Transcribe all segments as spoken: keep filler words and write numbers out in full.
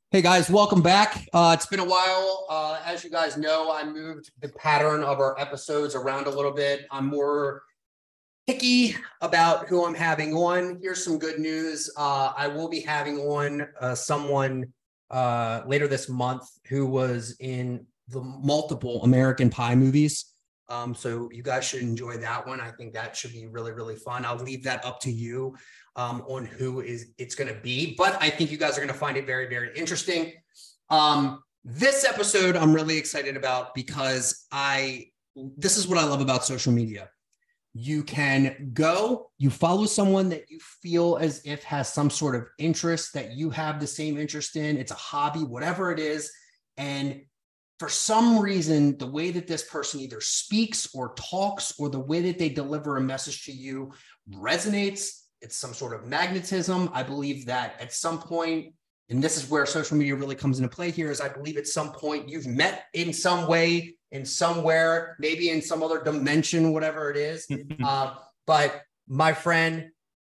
Hey guys, welcome back. Uh, it's been a while. Uh, as you guys know, I moved the pattern of our episodes around a little bit. I'm more picky about who I'm having on. Here's some good news. Uh, I will be having on uh, someone uh, later this month who was in the multiple American Pie movies. Um, so you guys should enjoy that one. I think that should be really, really fun. I'll leave that up to you um, on who is it's going to be, but I think you guys are going to find it very, very interesting. Um, this episode I'm really excited about because I this is what I love about social media. You can go, you follow someone that you feel as if has some sort of interest that you have the same interest in. It's a hobby, whatever it is. And for some reason, the way that this person either speaks or talks or the way that they deliver a message to you resonates. It's some sort of magnetism. I believe that at some point, and this is where social media really comes into play here, is I believe at some point you've met in some way, in somewhere, maybe in some other dimension, whatever it is. uh, but my friend,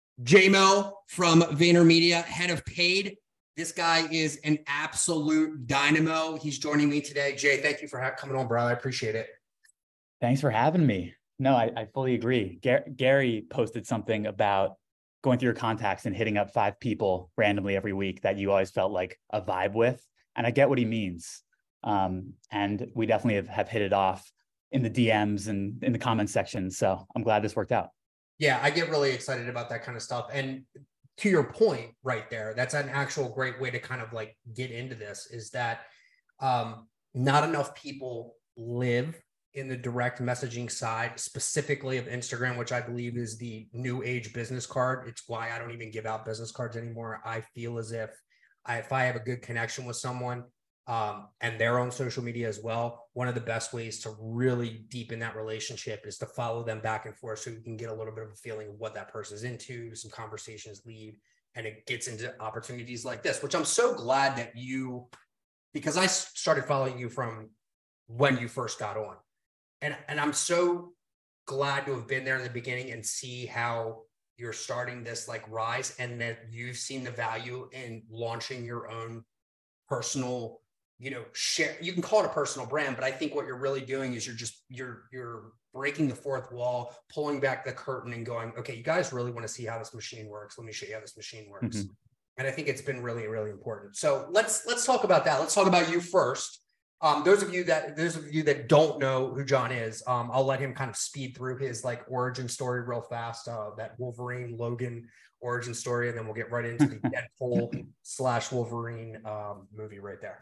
J-Mo from VaynerMedia, head of paid. This guy is an absolute dynamo. He's joining me today. Jay, thank you for ha- coming on, bro. I appreciate it. Thanks for having me. No, I, I fully agree. Gar- Gary posted something about going through your contacts and hitting up five people randomly every week that you always felt like a vibe with. And I get what he means. Um, and we definitely have, have hit it off in the D Ms and in the comments section. So I'm glad this worked out. Yeah, I get really excited about that kind of stuff. And to your point right there, that's an actual great way to kind of like get into this, is that um, not enough people live in the direct messaging side, specifically of Instagram, which I believe is the new age business card. It's why I don't even give out business cards anymore. I feel as if I, if I have a good connection with someone um, and their own social media as well, one of the best ways to really deepen that relationship is to follow them back and forth so you can get a little bit of a feeling of what that person's into, some conversations lead, and it gets into opportunities like this, which I'm so glad that you, because I started following you from when you first got on. And, and I'm so glad to have been there in the beginning and see how you're starting this like rise, and that you've seen the value in launching your own personal, you know, share. You can call it a personal brand, but I think what you're really doing is you're just, you're, you're breaking the fourth wall, pulling back the curtain and going, okay, you guys really want to see how this machine works. Let me show you how this machine works. Mm-hmm. And I think it's been really, really important. So let's, let's talk about that. Let's talk about you first. Um, those of you that those of you that don't know who John is, um, I'll let him kind of speed through his like origin story real fast. Uh, that Wolverine Logan origin story, and then we'll get right into the Deadpool slash Wolverine um, movie right there.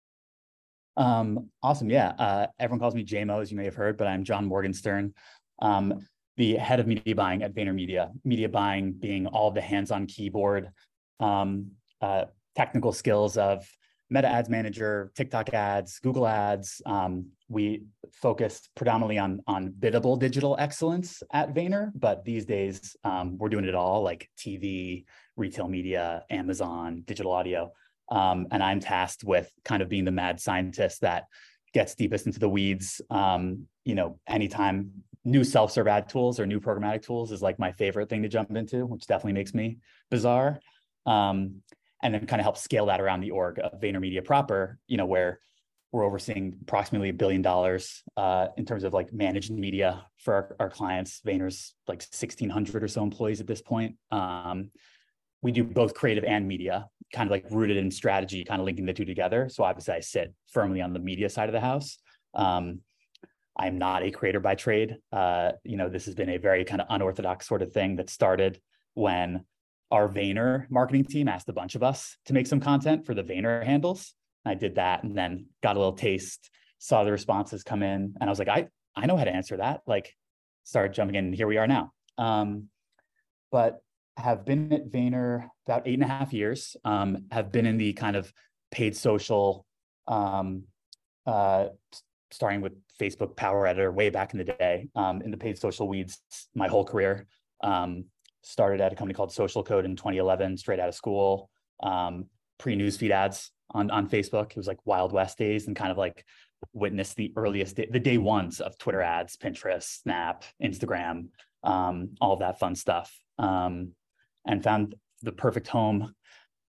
Um, awesome, yeah. Uh, everyone calls me J-Mo, as you may have heard, but I'm John Morgenstern, um, the head of media buying at VaynerMedia. Media buying being all the hands-on keyboard, um, uh, technical skills of Meta Ads Manager, TikTok ads, Google ads. Um, we focus predominantly on, on biddable digital excellence at Vayner, but these days um, we're doing it all, like T V, retail media, Amazon, digital audio. Um, and I'm tasked with kind of being the mad scientist that gets deepest into the weeds. Um, you know, anytime new self-serve ad tools or new programmatic tools is like my favorite thing to jump into, which definitely makes me bizarre. Um, and then kind of help scale that around the org of VaynerMedia proper, you know, where we're overseeing approximately a billion dollars uh, in terms of like managed media for our, our clients. Vayner's like sixteen hundred or so employees at this point. Um, we do both creative and media, kind of like rooted in strategy, kind of linking the two together. So obviously I sit firmly on the media side of the house. Um, I'm not a creator by trade. Uh, you know, this has been a very kind of unorthodox sort of thing that started when our Vayner marketing team asked a bunch of us to make some content for the Vayner handles. I did that and then got a little taste, saw the responses come in, and I was like, I, I know how to answer that. Like, started jumping in, and here we are now. Um, but have been at Vayner about eight and a half years, um, have been in the kind of paid social, um, uh, starting with Facebook Power Editor way back in the day, um, in the paid social weeds my whole career. Um, started at a company called Social Code in twenty eleven, straight out of school, um, pre-newsfeed ads on, on Facebook. It was like Wild West days, and kind of like witnessed the earliest, day, the day ones of Twitter ads, Pinterest, Snap, Instagram, um, all of that fun stuff. Um, and found the perfect home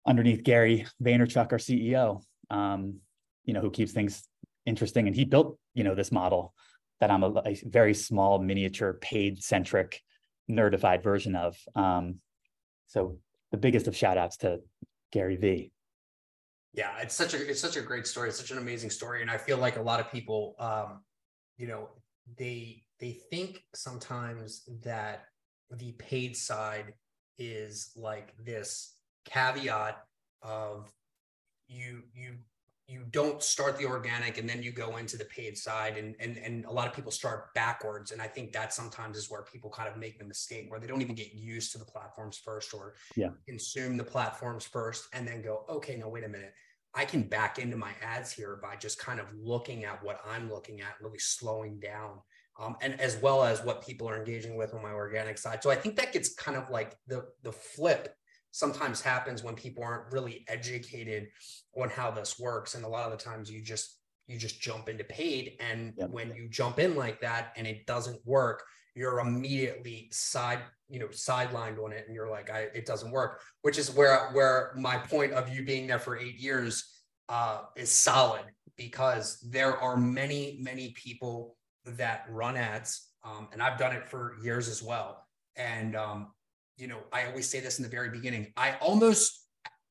underneath Gary Vaynerchuk, our C E O, um, you know, who keeps things interesting. And he built, you know, this model that I'm a, a very small, miniature, paid-centric, nerdified version of. Um, so the biggest of shout outs to Gary V. Yeah, it's such a it's such a great story. It's such an amazing story, and I feel like a lot of people, um, you know, they they think sometimes that the paid side is like this caveat of you you you don't start the organic and then you go into the paid side, and and and a lot of people start backwards, and I think that sometimes is where people kind of make the mistake where they don't even get used to the platforms first, or yeah. consume the platforms first and then go, okay, no, wait a minute, I can back into my ads here by just kind of looking at what I'm looking at, really slowing down, um, and as well as what people are engaging with on my organic side. So I think that gets kind of like the the flip sometimes happens when people aren't really educated on how this works. And a lot of the times you just, you just jump into paid. And Yep. when you jump in like that and it doesn't work, you're immediately side, you know, sidelined on it. And you're like, I, it doesn't work, which is where, where my point of you being there for eight years uh, is solid, because there are many, many people that run ads. Um, and I've done it for years as well. And, um, you know, I always say this in the very beginning. I almost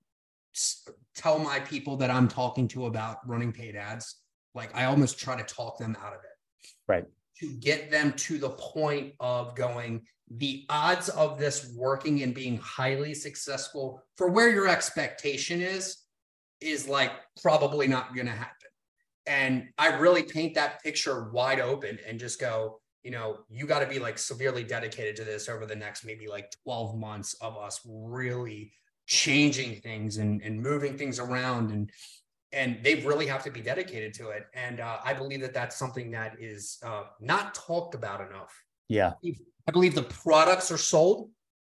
tell my people that I'm talking to about running paid ads, like I almost try to talk them out of it. Right. To get them to the point of going, the odds of this working and being highly successful for where your expectation is, is like probably not going to happen. And I really paint that picture wide open and just go, you know, you got to be like severely dedicated to this over the next maybe like twelve months of us really changing things and, and moving things around. And, and they really have to be dedicated to it. And uh, I believe that that's something that is uh, not talked about enough. Yeah. I believe the products are sold,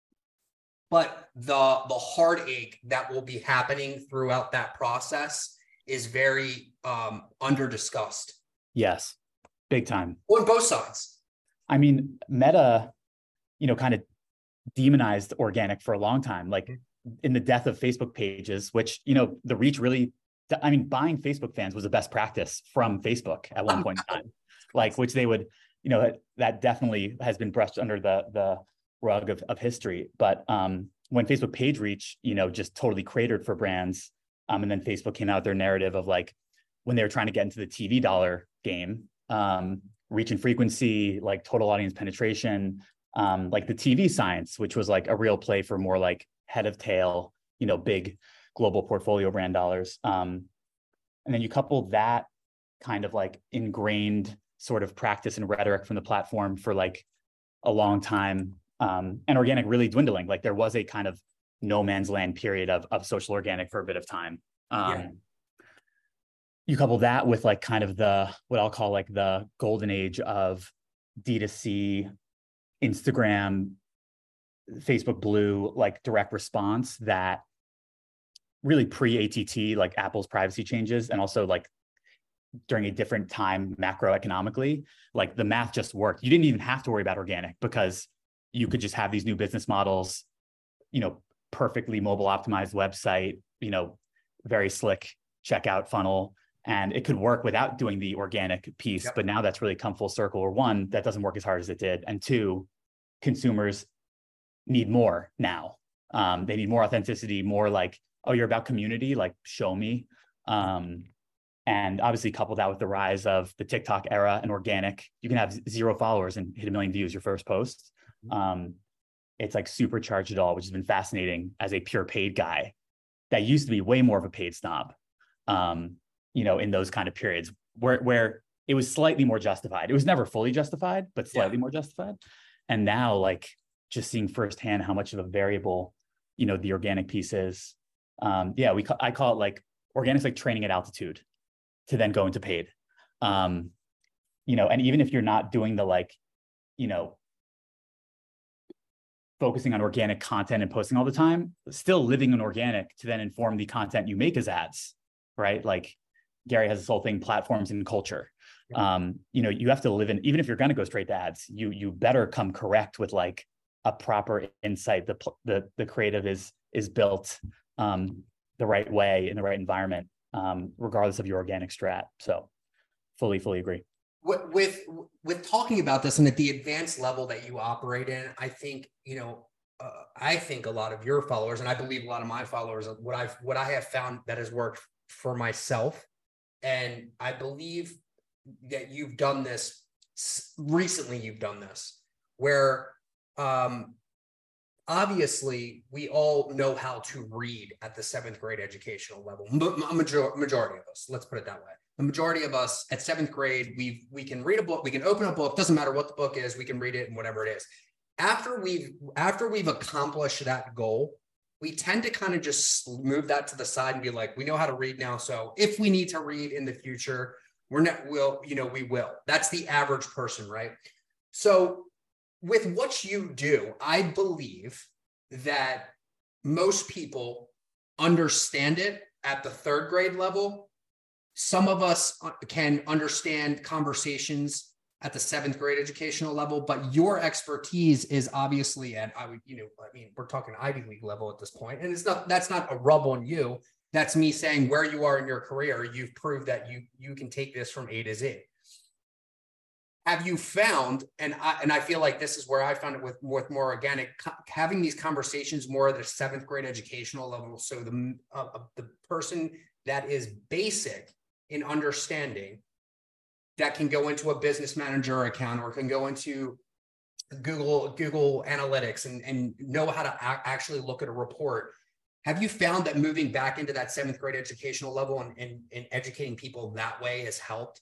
but the, the heartache that will be happening throughout that process is very um, under discussed. Yes. Big time. On both sides. I mean, Meta, you know, kind of demonized organic for a long time, like in the death of Facebook pages, which, you know, the reach really, I mean, buying Facebook fans was the best practice from Facebook at one point in time, like, which they would, you know, that definitely has been brushed under the, the rug of, of history. But um, when Facebook page reach, you know, just totally cratered for brands. Um, and then Facebook came out with their narrative of like, when they were trying to get into the T V dollar game, um, reach and frequency, like total audience penetration, um, like the T V science, which was like a real play for more like head of tail, you know, big global portfolio brand dollars. Um, and then you couple that kind of like ingrained sort of practice and rhetoric from the platform for like a long time, um, and organic really dwindling. Like there was a kind of no man's land period of, of social organic for a bit of time. Um, yeah. You couple that with like kind of the, what I'll call like the golden age of D two C, Instagram, Facebook Blue, like direct response that really pre-A T T, like Apple's privacy changes, and also like during a different time macroeconomically, like the math just worked. You didn't even have to worry about organic because you could just have these new business models, you know, perfectly mobile optimized website, you know, very slick checkout funnel, and it could work without doing the organic piece. Yep. But now that's really come full circle. Or one, that doesn't work as hard as it did. And two, consumers need more now. Um, they need more authenticity, more like, oh, you're about community, like show me. Um, and obviously couple that with the rise of the TikTok era and organic, you can have zero followers and hit a million views your first post. Um, it's like supercharged it all, which has been fascinating as a pure paid guy that used to be way more of a paid snob, um, you know, in those kind of periods where, where it was slightly more justified. It was never fully justified, but slightly yeah. more justified. And now like just seeing firsthand how much of a variable, you know, the organic piece is. Um, yeah, we I call it like organic's like training at altitude to then go into paid. Um, you know, and even if you're not doing the like, you know, focusing on organic content and posting all the time, still living in organic to then inform the content you make as ads, right? Like Gary has this whole thing, platforms and culture. Yeah. Um, you know, you have to live in, even if you're going to go straight to ads, you you better come correct with like a proper insight. The the the creative is is built. Um, the right way in the right environment, um, regardless of your organic strat. So fully, fully agree. With, with, with talking about this and at the advanced level that you operate in, I think, you know, uh, I think a lot of your followers, and I believe a lot of my followers, what I've, what I have found that has worked for myself, and I believe that you've done this recently, you've done this where, um, obviously we all know how to read at the seventh grade educational level. A major, majority of us, let's put it that way. The majority of us at seventh grade, we we can read a book, we can open a book, doesn't matter what the book is, we can read it and whatever it is. After we've, after we've accomplished that goal, we tend to kind of just move that to the side and be like, we know how to read now. So if we need to read in the future, we're not, will, you know, we will. That's the average person, right? So with what you do, I believe that most people understand it at the third grade level. Some of us can understand conversations at the seventh grade educational level, but your expertise is obviously at, I would, you know, I mean, we're talking Ivy League level at this point, and it's not, that's not a rub on you. That's me saying where you are in your career, you've proved that you, you can take this from A to Z. Have you found, and I, and I feel like this is where I found it with, with more organic, having these conversations more at the seventh grade educational level. So the, uh, the person that is basic in understanding that can go into a business manager account or can go into Google, Google Analytics and, and know how to a- actually look at a report. Have you found that moving back into that seventh grade educational level and, and, and educating people that way has helped?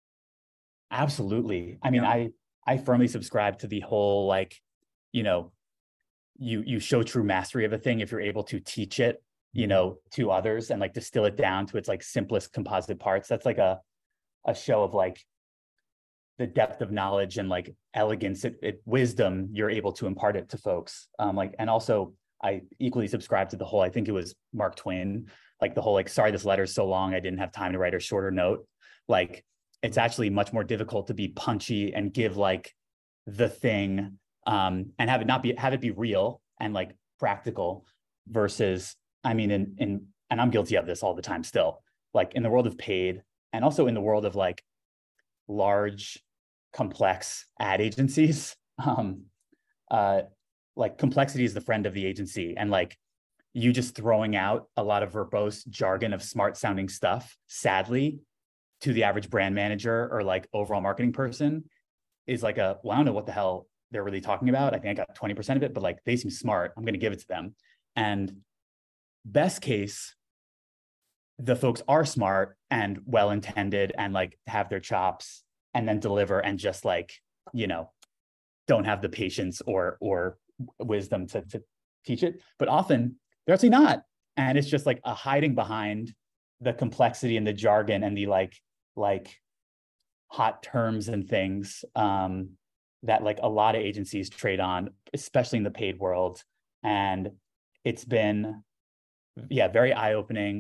Absolutely. I mean, yeah. I, I firmly subscribe to the whole, like, you know, you, you show true mastery of a thing if you're able to teach it, you know, to others and like distill it down to its like simplest composite parts. That's like a, a show of like the depth of knowledge and like elegance, it, it wisdom you're able to impart it to folks. Um, like, and also I equally subscribe to the whole, I think it was Mark Twain, like the whole, like, sorry, this letter is so long, I didn't have time to write a shorter note. Like, it's actually much more difficult to be punchy and give like the thing um, and have it not be, have it be real and like practical versus, I mean, in, in, and I'm guilty of this all the time still, like in the world of paid and also in the world of like large, complex ad agencies, um, uh, like complexity is the friend of the agency. And like you just throwing out a lot of verbose jargon of smart sounding stuff, sadly, to the average brand manager or like overall marketing person is like a, well, I don't know what the hell they're really talking about. I think I got twenty percent of it, but like they seem smart. I'm going to give it to them. And best case, the folks are smart and well-intended and like have their chops and then deliver and just like, you know, don't have the patience or, or wisdom to, to teach it. But often they're actually not. And it's just like a hiding behind the complexity and the jargon and the like, like hot terms and things um, that like a lot of agencies trade on, especially in the paid world. And it's been, yeah, very eye-opening.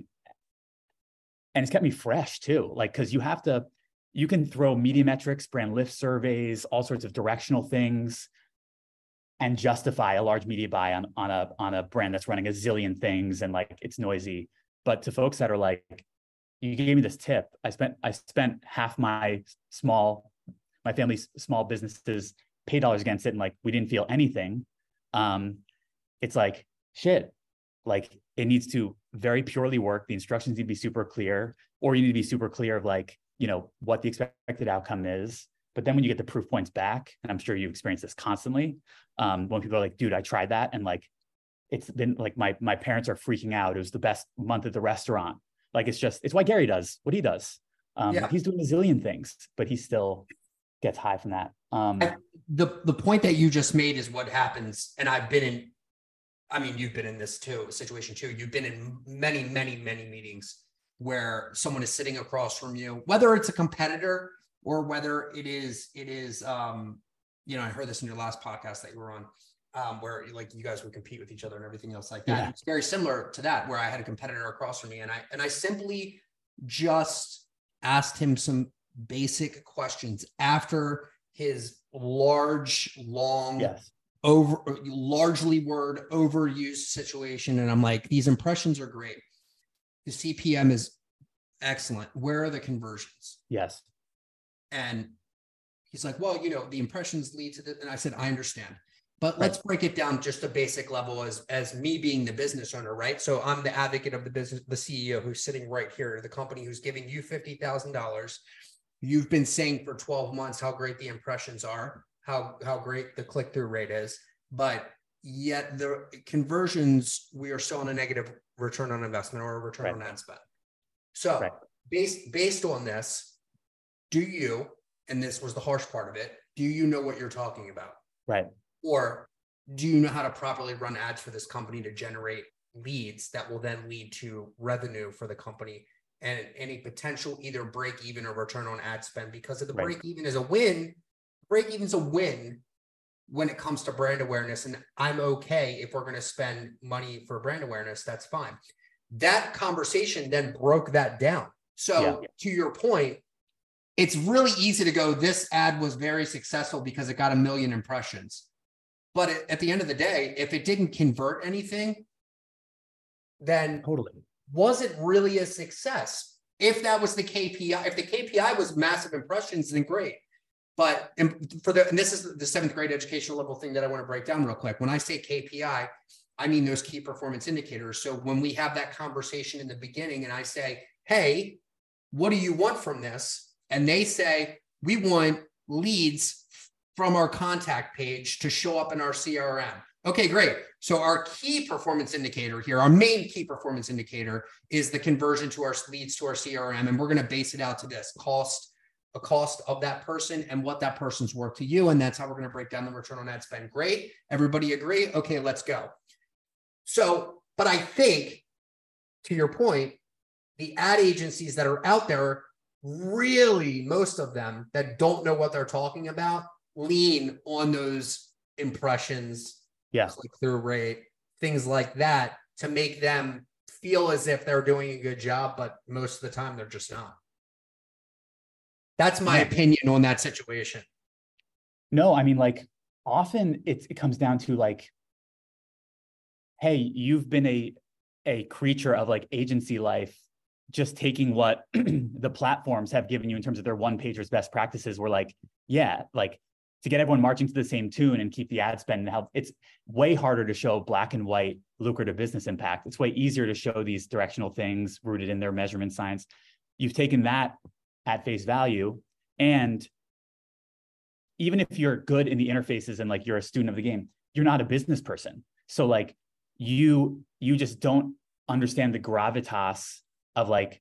And it's kept me fresh too. Like, cause you have to, you can throw media metrics, brand lift surveys, all sorts of directional things and justify a large media buy on, on a, on a brand that's running a zillion things and like, it's noisy. But to folks that are like, you gave me this tip. I spent I spent half my small, my family's small businesses pay dollars against it, and like we didn't feel anything. Um, it's like shit. Like it needs to very purely work. The instructions need to be super clear, or you need to be super clear of like, you know, what the expected outcome is. But then when you get the proof points back, and I'm sure you experience this constantly, um, when people are like, dude, I tried that, and like it's been like my my parents are freaking out. It was the best month at the restaurant. Like, it's just, it's why Gary does what he does. Um, yeah. He's doing a zillion things, but he still gets high from that. Um, I, the, the point that you just made is what happens. And I've been in, I mean, you've been in this too, situation too. You've been in many, many, many meetings where someone is sitting across from you, whether it's a competitor or whether it is, it is, um, you know, I heard this in your last podcast that you were on. Um, where like you guys would compete with each other and everything else like that. Yeah. It's very similar to that, where I had a competitor across from me and I, and I simply just asked him some basic questions after his large, long, yes. over largely word overused situation. And I'm like, these impressions are great. the C P M is excellent. Where are the conversions? Yes. And he's like, well, you know, the impressions lead to the, and I said, I understand, but Right. let's break it down just a basic level as, as me being the business owner, right? So I'm the advocate of the business, the C E O who's sitting right here, the company who's giving you fifty thousand dollars. You've been saying for twelve months how great the impressions are, how, how great the click-through rate is, but yet the conversions, we are still on a negative return on investment or a return Right. on ad spend. So Right. based, based on this, do you, and this was the harsh part of it, do you know what you're talking about? Right. Or do you know how to properly run ads for this company to generate leads that will then lead to revenue for the company and any potential either break even or return on ad spend? Because of the Right. break even is a win, break even is a win when it comes to brand awareness. And I'm okay if we're going to spend money for brand awareness, that's fine. That conversation then broke that down. So Yeah. to your point, it's really easy to go, this ad was very successful because it got a million impressions. But at the end of the day, if it didn't convert anything, then Totally. was it really a success? If that was the K P I, if the K P I was massive impressions, then great. But for the, and this is the seventh grade educational level thing that I want to break down real quick. When I say K P I, I mean those key performance indicators. So when we have that conversation in the beginning and I say, hey, what do you want from this? And they say, we want leads from our contact page to show up in our C R M. Okay, great. So our key performance indicator here, our main key performance indicator is the conversion to our leads to our C R M. And we're going to base it out to this cost, a cost of that person and what that person's worth to you. And that's how we're going to break down the return on ad spend. Great. Everybody agree? Okay, let's go. So, but I think to your point, the ad agencies that are out there, really, most of them that don't know what they're talking about, lean on those impressions, yeah, click-through rate, things like that to make them feel as if they're doing a good job, but most of the time they're just not. That's my yeah. opinion on that situation. No, I mean, like often it's, it comes down to like, hey, you've been a, a creature of like agency life, just taking what the platforms have given you in terms of their one pagers best practices. We're like, yeah, like to get everyone marching to the same tune and keep the ad spend and help. It's way harder to show black and white lucrative business impact. It's way easier to show these directional things rooted in their measurement science. You've taken that at face value. And even if you're good in the interfaces and like you're a student of the game, you're not a business person. So like you, you just don't understand the gravitas of like,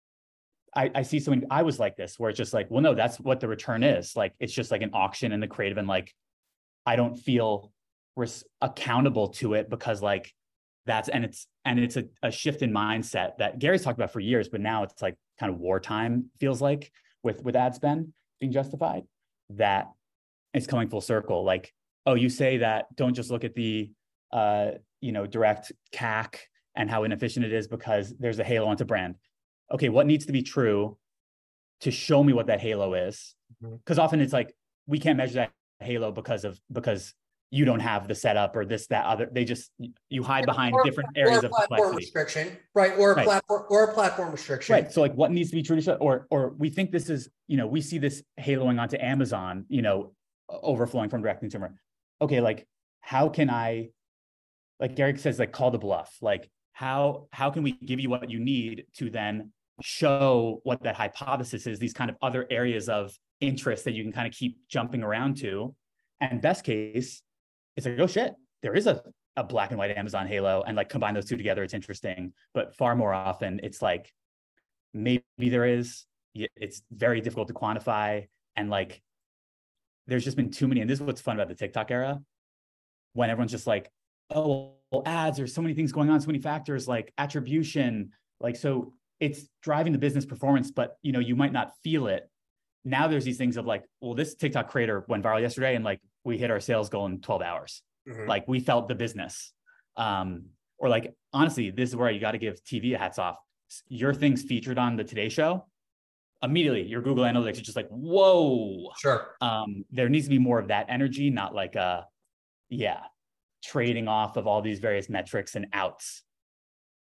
I, I see someone, I was like this, where it's just like, well, no, that's what the return is. Like, it's just like an auction in the creative. And like, I don't feel res- accountable to it because like that's, and it's, and it's a, a shift in mindset that Gary's talked about for years, but now it's like kind of wartime feels like with, with ad spend being justified, that it's coming full circle. Like, oh, you say that, don't just look at the, uh, you know, direct C A C and how inefficient it is because there's a halo onto brand. Okay, what needs to be true to show me what that halo is? Because often it's like, we can't measure that halo because of, because you don't have the setup or this, that, other, they just, you hide behind or, different areas or of platform complexity. restriction, right? Or a right. platform or a platform restriction. Right. So like what needs to be true to show, or, or we think this is, you know, we see this haloing onto Amazon, you know, overflowing from direct consumer. Okay, like how can I, like Gary says, like call the bluff, like how, how can we give you what you need to then show what that hypothesis is, these kind of other areas of interest that you can kind of keep jumping around to. And best case, it's like, oh shit, there is a, a black and white Amazon halo, and like combine those two together, it's interesting. But far more often it's like, maybe there is, it's very difficult to quantify. And like, there's just been too many, and this is what's fun about the TikTok era, when everyone's just like, oh, well, ads, there's so many things going on, so many factors like attribution, like, so it's driving the business performance, but you know, you might not feel it. Now there's these things of like, well, this TikTok creator went viral yesterday and like we hit our sales goal in twelve hours. Mm-hmm. Like we felt the business. Um, or like, honestly, this is where you got to give T V a hats off. Your thing's featured on the Today Show. Immediately your Google Analytics is just like, whoa. Sure. Um, there needs to be more of that energy, not like a, yeah, trading off of all these various metrics and outs.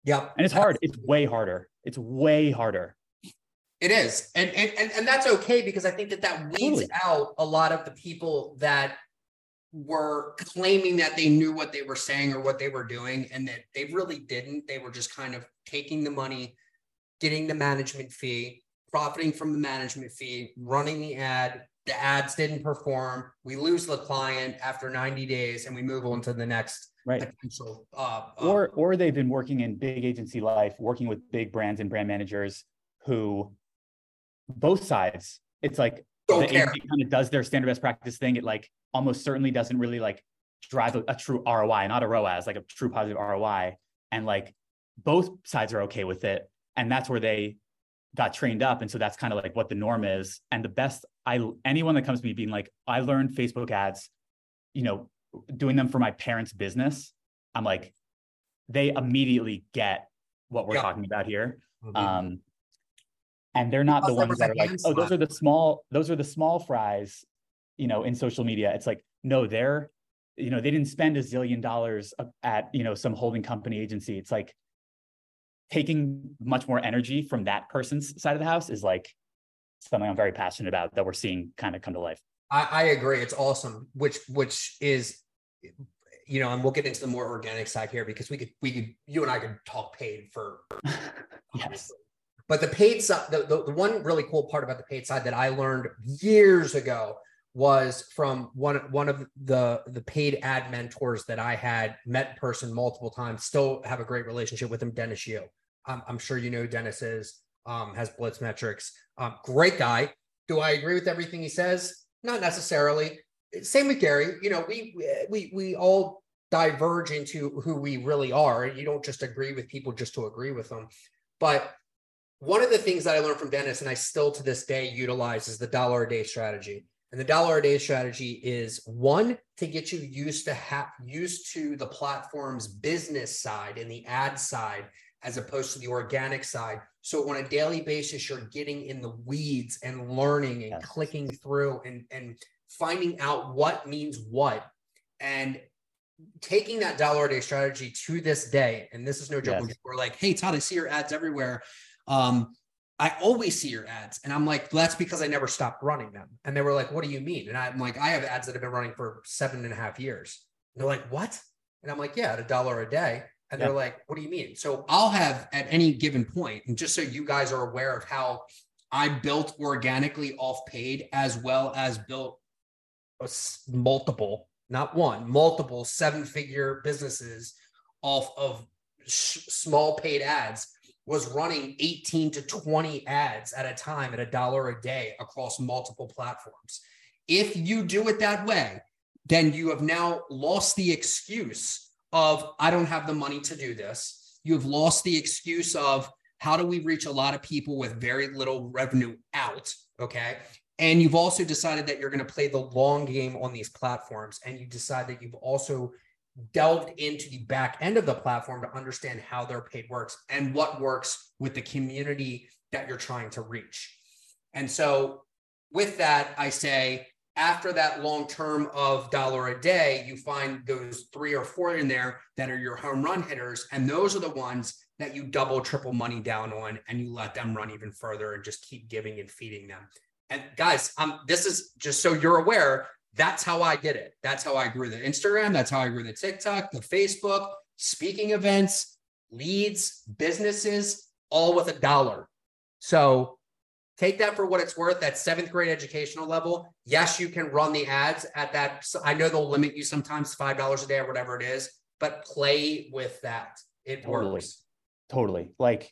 Yep. And it's hard. It's way harder. It's way harder. It is. And, and, and, and that's okay, because I think that that weeds Totally. out a lot of the people that were claiming that they knew what they were saying or what they were doing, and that they really didn't. They were just kind of taking the money, getting the management fee, profiting from the management fee, running the ad. The ads didn't perform. We lose the client after ninety days, and we move on to the next right. potential. Uh, or, uh, or they've been working in big agency life, working with big brands and brand managers who, both sides, it's like don't the care. agency kind of does their standard best practice thing. It like almost certainly doesn't really like drive a, a true R O I, not a R O A S, like a true positive R O I. And like both sides are okay with it. And that's where they got trained up. And so that's kind of like what the norm is. And the best, I, anyone that comes to me being like, I learned Facebook ads, you know, doing them for my parents' business, I'm like, they immediately get what we're yeah. talking about here. Mm-hmm. Um, and they're not because the ones that are like, oh, those are the small, those are the small fries, you know, in social media. It's like, no, they're, you know, they didn't spend a zillion dollars at, you know, some holding company agency. It's like taking much more energy from that person's side of the house is like something I'm very passionate about that we're seeing kind of come to life. I, I agree. It's awesome, which, which is, you know, and we'll get into the more organic side here, because we could, we could, you and I could talk paid for, yes. But the paid side, the, the, the one really cool part about the paid side that I learned years ago was from one, one of the, the paid ad mentors that I had met in person multiple times, still have a great relationship with him, Dennis Yu. Um, I'm sure you know who Dennis is, um, has Blitz Metrics. Um, great guy. Do I agree with everything he says? Not necessarily. Same with Gary. You know, we, we, we all diverge into who we really are. You don't just agree with people just to agree with them. But one of the things that I learned from Dennis, and I still to this day utilize, is the dollar a day strategy. And the dollar a day strategy is, one, to get you used to ha- used to the platform's business side and the ad side, as opposed to the organic side. So on a daily basis, you're getting in the weeds and learning and yes. clicking through and, and finding out what means what, and taking that dollar a day strategy to this day. And this is no joke. Yes. We're like, hey, Todd, I see your ads everywhere. Um, I always see your ads. And I'm like, well, that's because I never stopped running them. And they were like, what do you mean? And I'm like, I have ads that have been running for seven and a half years. And they're like, what? And I'm like, yeah, at a dollar a day. And yeah. they're like, what do you mean? So I'll have at any given point, and just so you guys are aware of how I built organically off paid, as well as built a multiple, not one, multiple seven figure businesses off of sh- small paid ads, was running eighteen to twenty ads at a time at a dollar a day across multiple platforms. If you do it that way, then you have now lost the excuse of, I don't have the money to do this. You've lost the excuse of, how do we reach a lot of people with very little revenue out? Okay. And you've also decided that you're going to play the long game on these platforms. And you decide that you've also delved into the back end of the platform to understand how their paid works and what works with the community that you're trying to reach. And so with that, I say, after that long term of dollar a day, you find those three or four in there that are your home run hitters. And those are the ones that you double, triple money down on, and you let them run even further and just keep giving and feeding them. And guys, um, this is just so you're aware, that's how I did it. That's how I grew the Instagram. That's how I grew the TikTok, the Facebook, speaking events, leads, businesses, all with a dollar. So take that for what it's worth. That seventh grade educational level. Yes, you can run the ads at that. I know they'll limit you sometimes five dollars a day or whatever it is, but play with that. It totally. works. Totally. Like,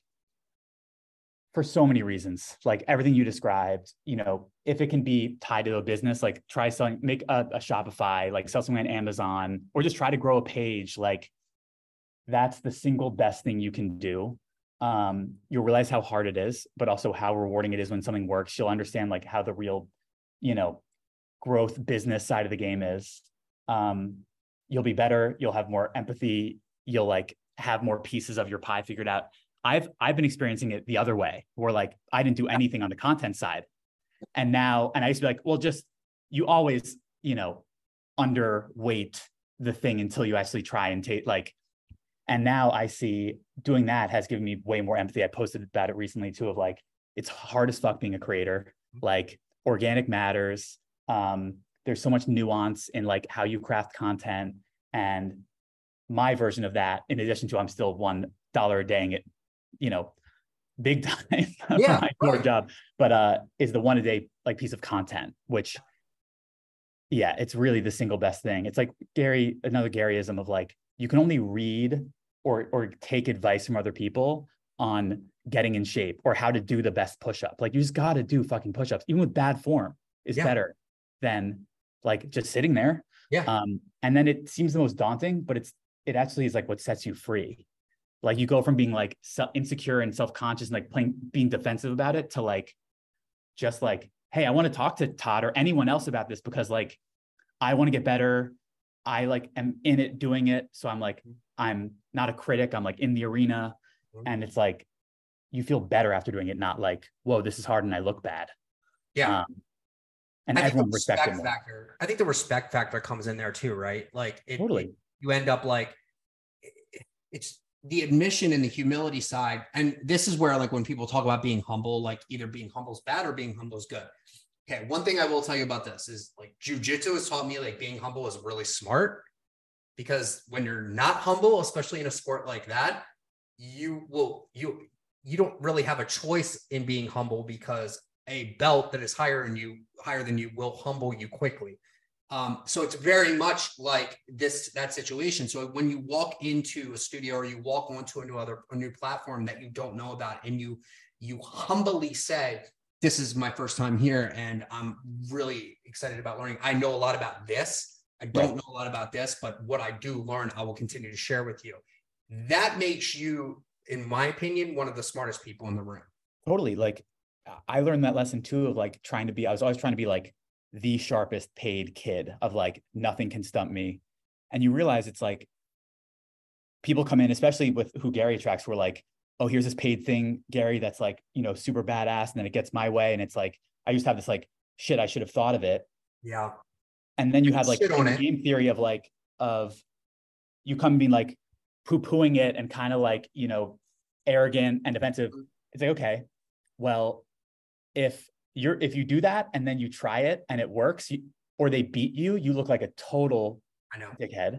for so many reasons, like everything you described, you know, if it can be tied to a business, like try selling, make a, a Shopify, like sell something on Amazon, or just try to grow a page. Like, that's the single best thing you can do. Um, you'll realize how hard it is, but also how rewarding it is when something works. You'll understand like how the real, you know, growth business side of the game is. Um, you'll be better. You'll have more empathy. You'll like have more pieces of your pie figured out. I've, I've been experiencing it the other way, where like, I didn't do anything on the content side. And now, and I used to be like, well, just, you always, you know, underweight the thing until you actually try and take like, And now I see doing that has given me way more empathy. I posted about it recently too, of like, it's hard as fuck being a creator. Like organic matters. Um, there's so much nuance in like how you craft content. And my version of that, in addition to I'm still one dollar a day and it, you know, big time Yeah, for my core right. job, but uh, is the one a day like piece of content, which yeah, it's really the single best thing. It's like Gary, another Garyism of like, you can only read or or take advice from other people on getting in shape or how to do the best push-up. Like you just got to do fucking push-ups, even with bad form is Yeah. better than like just sitting there. Yeah. Um, and then it seems the most daunting, but it's, it actually is like what sets you free. Like you go from being like insecure and self-conscious and like playing, being defensive about it to like, just like, hey, I want to talk to Todd or anyone else about this because like, I want to get better. I like am in it doing it. So I'm like, I'm not a critic. I'm like in the arena. And it's like, you feel better after doing it. Not like, whoa, this is hard and I look bad. Yeah. Um, and I think everyone the respects respect it more. factor, I think the respect factor comes in there too, right? Like it, Totally. it you end up like, it, it's the admission and the humility side. And this is where like when people talk about being humble, like either being humble is bad or being humble is good. Okay, one thing I will tell you about this is like jujitsu has taught me like being humble is really smart, because when you're not humble, especially in a sport like that, you will you you don't really have a choice in being humble, because a belt that is higher than you higher than you will humble you quickly. Um, so it's very much like this that situation. So when you walk into a studio or you walk onto a new other a new platform that you don't know about, and you you humbly say, this is my first time here and I'm really excited about learning. I know a lot about this. I don't Right. know a lot about this, but what I do learn, I will continue to share with you. That makes you, in my opinion, one of the smartest people in the room. Totally. Like I learned that lesson too of like trying to be, I was always trying to be like the sharpest paid kid of like, nothing can stump me. And you realize it's like people come in, especially with who Gary attracts, who are like, oh, here's this paid thing, Gary, that's like, you know, super badass. And then it gets my way. And it's like, I used to have this like, shit, I should have thought of it. Yeah. And then you have like Shit on in it. game theory of like, of you come being like poo-pooing it and kind of like, you know, arrogant and defensive. It's like, okay, well, if you're, if you do that and then you try it and it works, you, or they beat you, you look like a total I know. dickhead.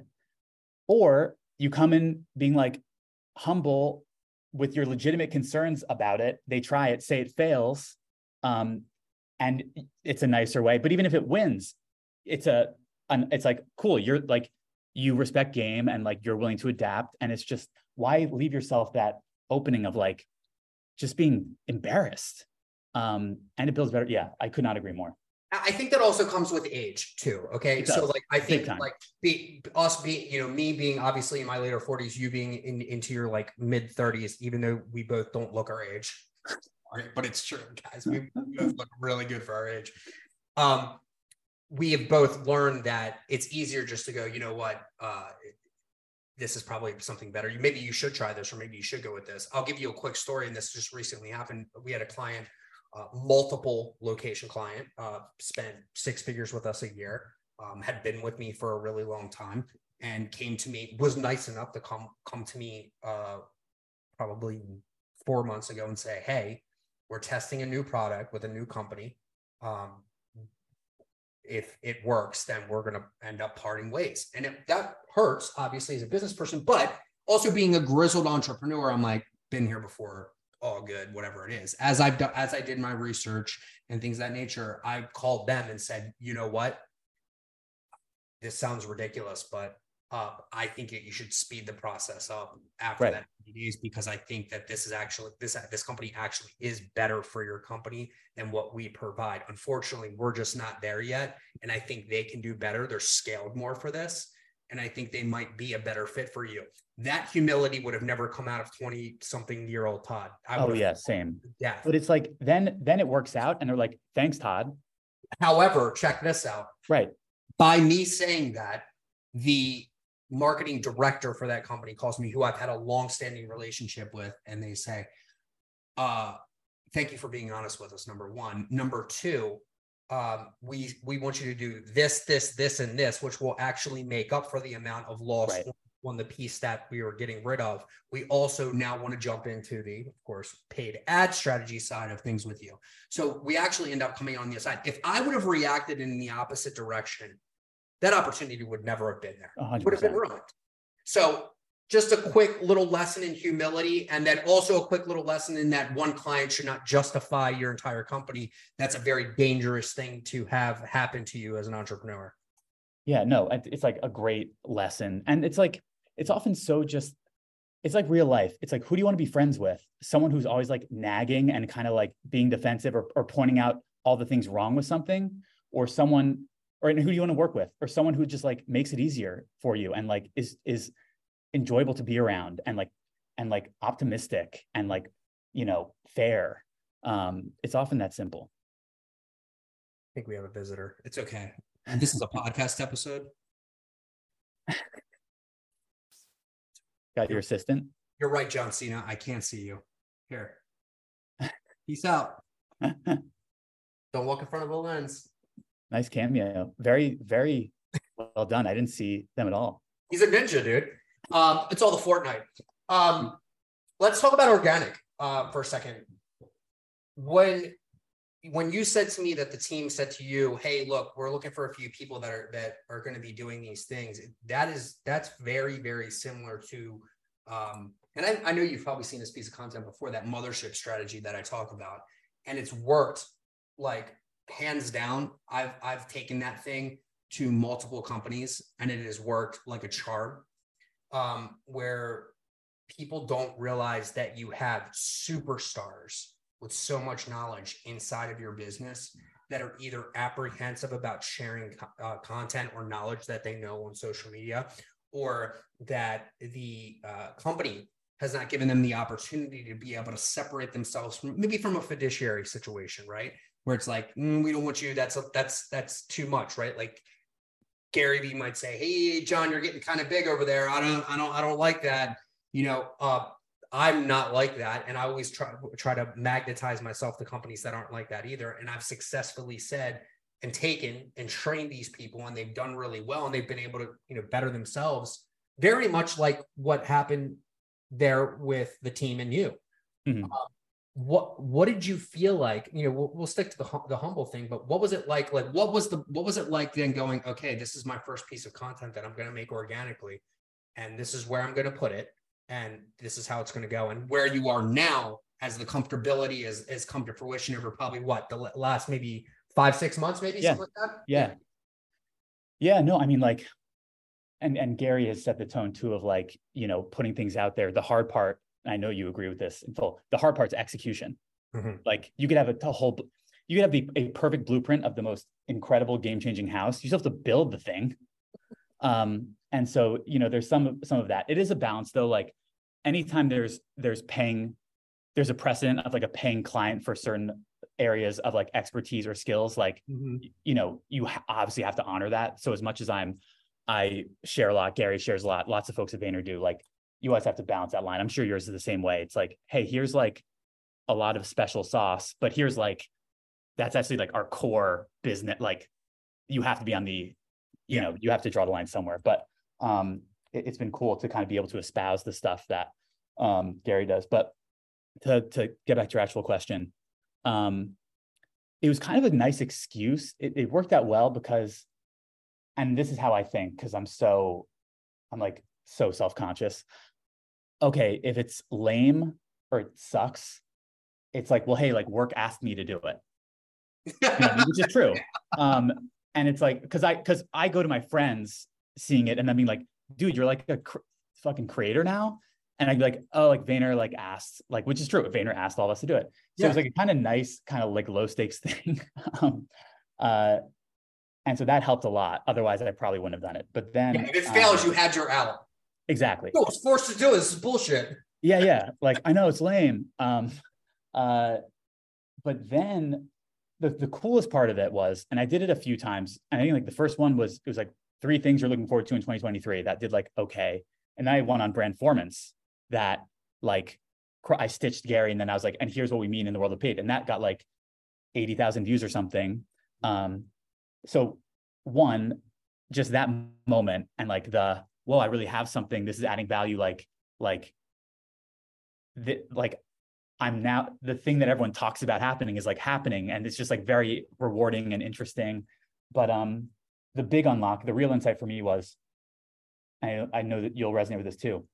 Or you come in being like humble with your legitimate concerns about it. They try it, say it fails, um, and it's a nicer way. But even if it wins, it's a, an, it's like, cool. You're like, you respect game and like, you're willing to adapt. And it's just, why leave yourself that opening of like, just being embarrassed? Um, and it builds better. Yeah, I could not agree more. I think that also comes with age too. Okay. So like, I think like be, us being, you know, me being obviously in my later forties, you being in, into your like mid thirties, even though we both don't look our age, right? But it's true, guys. We both look really good for our age. Um, we have both learned that it's easier just to go, you know what, uh, this is probably something better. You maybe you should try this, or maybe you should go with this. I'll give you a quick story, and this just recently happened. We had a client, uh, multiple location client, uh, spent six figures with us a year, um, had been with me for a really long time, and came to me, was nice enough to come come to me uh, probably four months ago and say, hey, we're testing a new product with a new company. Um, if it works, then we're going to end up parting ways. And it, that hurts, obviously, as a business person, but also being a grizzled entrepreneur, I'm like, been here before, all good, whatever it is. As I've done, as I did my research and things of that nature, I called them and said, you know what? This sounds ridiculous, but uh, I think that you should speed the process up after right. that days, because I think that this is actually, this, this company actually is better for your company than what we provide. Unfortunately, we're just not there yet. And I think they can do better. They're scaled more for this. And I think they might be a better fit for you. That humility would have never come out of twenty something year old Todd. I oh yeah, same. Yeah. But it's like, then, then it works out and they're like, thanks, Todd. However, check this out. Right. By me saying that, the marketing director for that company calls me, who I've had a long-standing relationship with, and they say, uh, thank you for being honest with us, number one. Number two, um, we we want you to do this, this, this, and this, which will actually make up for the amount of loss right. on the piece that we were getting rid of, we also now want to jump into the, of course, paid ad strategy side of things with you. So we actually end up coming on the other side. If I would have reacted in the opposite direction, that opportunity would never have been there. It would have been ruined. So just a quick little lesson in humility, and then also a quick little lesson in that one client should not justify your entire company. That's a very dangerous thing to have happen to you as an entrepreneur. Yeah, no, it's like a great lesson. And it's like, it's often so just, it's like real life. It's like, who do you want to be friends with? Someone who's always like nagging and kind of like being defensive or, or pointing out all the things wrong with something, or someone, or who do you want to work with? Or someone who just like makes it easier for you and like is, is enjoyable to be around and like, and like optimistic and like, you know, fair. Um, it's often that simple. I think we have a visitor. It's okay. And this is a podcast episode. Got your assistant? You're right, John Cena. I can't see you. Here. Peace out. Don't walk in front of a lens. Nice cameo. Very, very well done. I didn't see them at all. He's a ninja, dude. Um, it's all the Fortnite. Um, let's talk about organic uh, for a second. When when you said to me that the team said to you, hey, look, we're looking for a few people that are that are going to be doing these things, that is that's very, very similar to um, and I, I know you've probably seen this piece of content before, that mothership strategy that I talk about, and it's worked like hands down. I've I've taken that thing to multiple companies and it has worked like a charm, um, where people don't realize that you have superstars with so much knowledge inside of your business that are either apprehensive about sharing uh, content or knowledge that they know on social media, or that the uh, company has not given them the opportunity to be able to separate themselves from maybe from a fiduciary situation, right? Where it's like, mm, we don't want you, that's, a, that's, that's too much, right? Like Gary Vee might say, hey, John, you're getting kind of big over there. I don't, I don't, I don't like that. You know, uh, I'm not like that. And I always try, try to magnetize myself to companies that aren't like that either. And I've successfully said and taken and trained these people, and they've done really well, and they've been able to, you know, better themselves, very much like what happened there with the team and you. Mm-hmm. Um, what, what did you feel like, you know, we'll, we'll stick to the, the humble thing, but what was it like, like, what was the, what was it like then going, okay, this is my first piece of content that I'm going to make organically, and this is where I'm going to put it, and this is how it's going to go. And where you are now, as the comfortability has, has come to fruition over probably what, the last maybe five, six months, maybe yeah. something like that? Yeah. Yeah, no, I mean, like, and, and Gary has set the tone too of like, you know, putting things out there. The hard part, I know you agree with this in full, the hard part's execution. Mm-hmm. Like you could have a, a whole, you could have the, a perfect blueprint of the most incredible game-changing house. You still have to build the thing. Um, and so, you know, there's some, some of that. It is a balance though. Like anytime there's, there's paying, there's a precedent of like a paying client for certain areas of like expertise or skills, like, mm-hmm. you know, you ha- obviously have to honor that. So as much as I'm, I share a lot, Gary shares a lot, lots of folks at Vayner do, like, you always have to balance that line. I'm sure yours is the same way. It's like, hey, here's like a lot of special sauce, but here's like, that's actually like our core business. Like you have to be on the, you yeah. know, you have to draw the line somewhere, but um, it, it's been cool to kind of be able to espouse the stuff that um, Gary does. But to, to get back to your actual question, um, it was kind of a nice excuse. It, it worked out well because, and this is how I think, because I'm so, I'm like so self-conscious. Okay, if it's lame or it sucks, it's like, well, hey, like work asked me to do it, you know, which is true. Um, and it's like, because I, because I go to my friends seeing it and I mean like, dude, you're like a cr- fucking creator now. And I'd be like, oh, like Vayner like asked, like, which is true. Vayner asked all of us to do it. So yeah. It was like a kind of nice, kind of like low stakes thing. um, uh, and so that helped a lot. Otherwise, I probably wouldn't have done it. But then, yeah, if it fails, um, you had your out. Exactly. No, I was forced to do it. This is bullshit. Yeah, yeah. Like I know it's lame. Um, uh, but then the the coolest part of it was, and I did it a few times. And I think like the first one was it was like three things you're looking forward to in twenty twenty-three that did like okay. And then I won on Brandformance that like I stitched Gary, and then I was like, and here's what we mean in the world of paid, and that got like eighty thousand views or something. Um, so one, just that moment and like the whoa, I really have something. This is adding value. Like, like, the, like I'm now, the thing that everyone talks about happening is like happening. And it's just like very rewarding and interesting. But um, the big unlock, the real insight for me was, I, I know that you'll resonate with this too.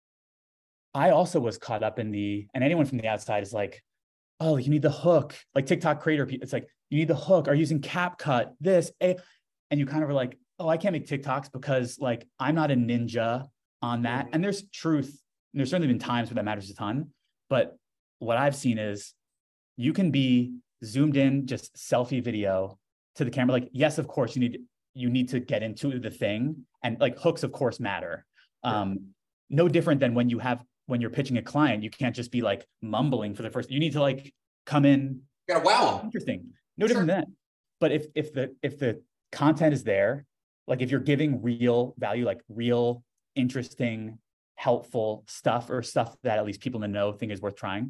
I also was caught up in the, and anyone from the outside is like, oh, you need the hook, like TikTok creator. It's like, you need the hook, are using CapCut, this, a, and you kind of are like, oh, I can't make TikToks because like, I'm not a ninja on that. And there's truth. And there's certainly been times where that matters a ton. But what I've seen is you can be zoomed in, just selfie video to the camera. Like, yes, of course you need, you need to get into the thing, and like hooks of course matter. Um, yeah. No different than when you have, when you're pitching a client, you can't just be like mumbling for the first, you need to like come in. You gotta wow them. Interesting. No different than that. But if, if the, if the content is there, like if you're giving real value, like real, interesting, helpful stuff, or stuff that at least people in the know think is worth trying,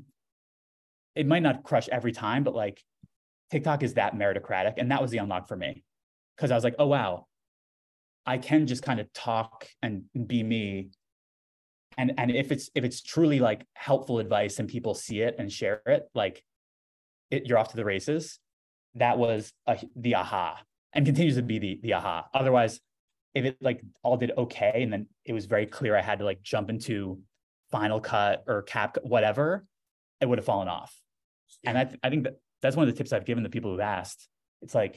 it might not crush every time, but like TikTok is that meritocratic. And that was the unlock for me. Cause I was like, oh, wow, I can just kind of talk and be me. And, and if it's, if it's truly like helpful advice and people see it and share it, like it, you're off to the races. That was a, the aha, and continues to be the, the aha. Otherwise, if it like all did okay, and then it was very clear I had to like jump into Final Cut or Cap, whatever, it would have fallen off. Yeah. And I, th- I think that that's one of the tips I've given the people who've asked. It's like,